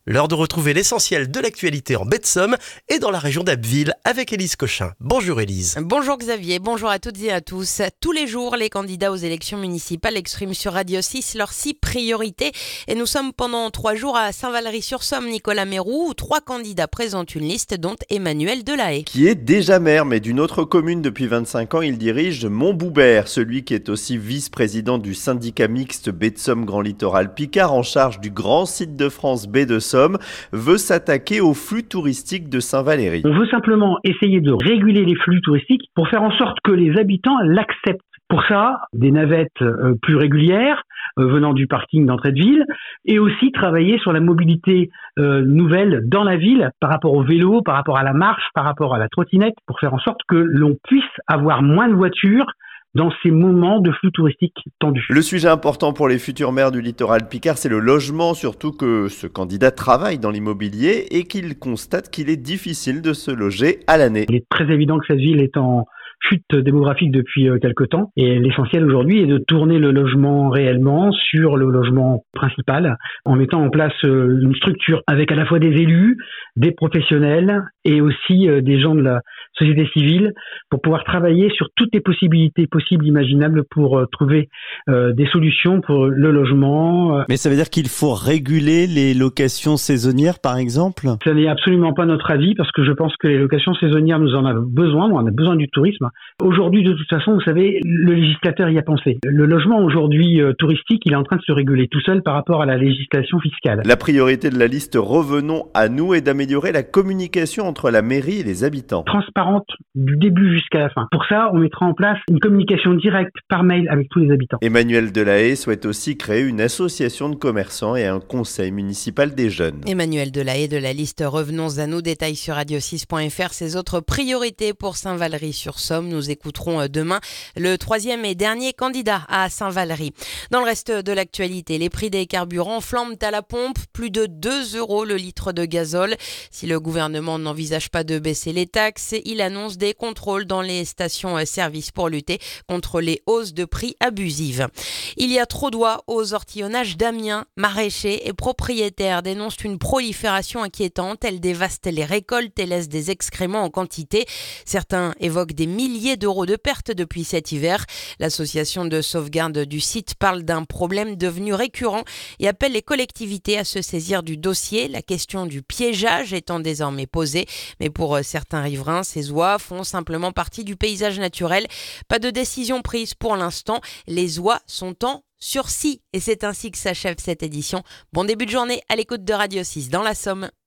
L'heure de retrouver l'essentiel de l'actualité en baie de Somme et dans la région d'Abbeville avec Élise Cochin. Bonjour Élise. Bonjour Xavier, bonjour à toutes et à tous. Tous les jours, les candidats aux élections municipales expriment sur Radio 6 leurs 6 priorités. Et nous sommes pendant 3 jours à Saint-Valery-sur-Somme, Nicolas Mérou, où 3 candidats présentent une liste, dont Emmanuel Delahaye. Qui est déjà maire, mais d'une autre commune depuis 25 ans, il dirige Montboubert, celui qui est aussi vice-président du syndicat mixte Baie de Somme Grand Littoral Picard, en charge du grand site de France Baie de Somme, veut s'attaquer aux flux touristiques de Saint-Valery. On veut simplement essayer de réguler les flux touristiques pour faire en sorte que les habitants l'acceptent. Pour ça, des navettes plus régulières venant du parking d'entrée de ville et aussi travailler sur la mobilité nouvelle dans la ville par rapport au vélo, par rapport à la marche, par rapport à la trottinette, pour faire en sorte que l'on puisse avoir moins de voitures dans ces moments de flux touristique tendus. Le sujet important pour les futurs maires du littoral Picard, c'est le logement, surtout que ce candidat travaille dans l'immobilier et qu'il constate qu'il est difficile de se loger à l'année. Il est très évident que cette ville est en chute démographique depuis quelque temps et l'essentiel aujourd'hui est de tourner le logement réellement sur le logement principal en mettant en place une structure avec à la fois des élus, des professionnels et aussi des gens de la société civile pour pouvoir travailler sur toutes les possibilités possibles imaginables pour trouver des solutions pour le logement. Mais ça veut dire qu'il faut réguler les locations saisonnières par exemple ? Ce n'est absolument pas notre avis parce que je pense que les locations saisonnières nous en avons besoin, on a besoin du tourisme. Aujourd'hui, de toute façon, vous savez, le législateur y a pensé. Le logement aujourd'hui touristique, il est en train de se réguler tout seul par rapport à la législation fiscale. La priorité de la liste Revenons à nous est d'améliorer la communication entre la mairie et les habitants. Transparente du début jusqu'à la fin. Pour ça, on mettra en place une communication directe par mail avec tous les habitants. Emmanuel Delahaye souhaite aussi créer une association de commerçants et un conseil municipal des jeunes. Emmanuel Delahaye de la liste Revenons à nous, détails sur radio6.fr. Ses autres priorités pour Saint-Valery-sur-Somme. Nous écouterons demain le 3e et dernier candidat à Saint-Valery. Dans le reste de l'actualité, les prix des carburants flambent à la pompe, plus de 2 € le litre de gazole. Si le gouvernement n'envisage pas de baisser les taxes, il annonce des contrôles dans les stations-service pour lutter contre les hausses de prix abusives. Il y a trop d'oies aux ortillonnages d'Amiens. Maraîchers et propriétaires dénoncent une prolifération inquiétante. Elles dévastent les récoltes et laissent des excréments en quantité. Certains évoquent des milliers d'euros de pertes depuis cet hiver. L'association de sauvegarde du site parle d'un problème devenu récurrent et appelle les collectivités à se saisir du dossier, la question du piégeage étant désormais posée. Mais pour certains riverains, ces oies font simplement partie du paysage naturel. Pas de décision prise pour l'instant. Les oies sont en sursis. Et c'est ainsi que s'achève cette édition. Bon début de journée à l'écoute de Radio 6 dans la Somme.